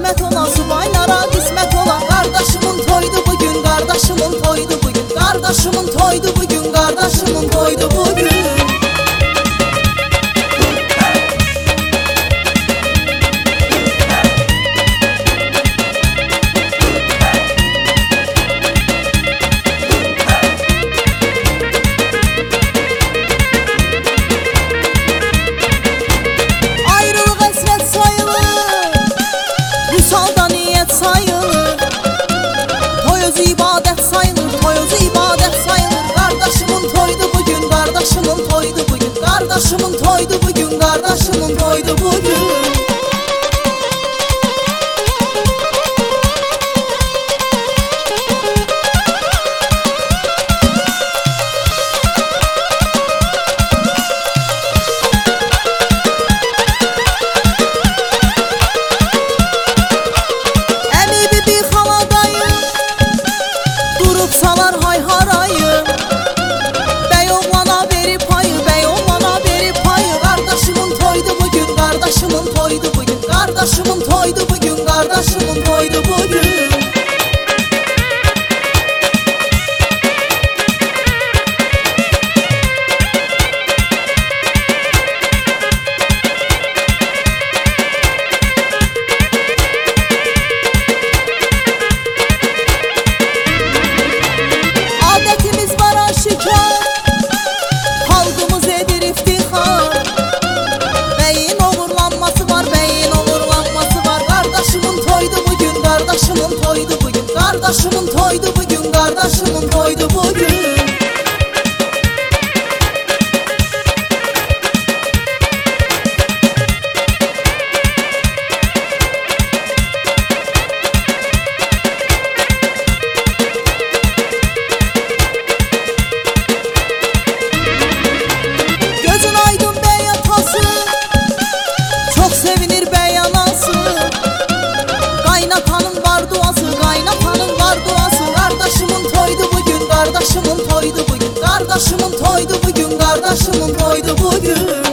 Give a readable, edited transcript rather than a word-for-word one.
qismət olan, subaylara qismət olan. Qardaşımın toydu bugün, qardaşımın toydu bugün. Qardaşımın toydu bugün, qardaşımın toydu bugün. Sayılır, toy özü ibadət sayılır, toy özü ibadət sayılır. Qardaşımın toydu bugün, qardaşımın toydu bugün. Qardaşımın toydu bugün, qardaşımın toydu bugün. Salar hay harayı, bey oğlana verip payı, bey oğlana verip payı. Qardaşımın toydu bugün, qardaşımın toydu bugün. Qardaşımın toydu bugün, qardaşımın toydu bugün. Halkımız edir iftihar, beyin uğurlanması var, beyin uğurlanması var. Qardaşımın toydu bugün, qardaşımın toydu bugün. Qardaşımın toydu bugün, qardaşımın toydu bugün. Sevinir bey anası, qaynatanın var duası, qaynatanın var duası. Qardaşımın toydu bugün, qardaşımın toydu bugün. Qardaşımın toydu bugün, qardaşımın toydu bugün.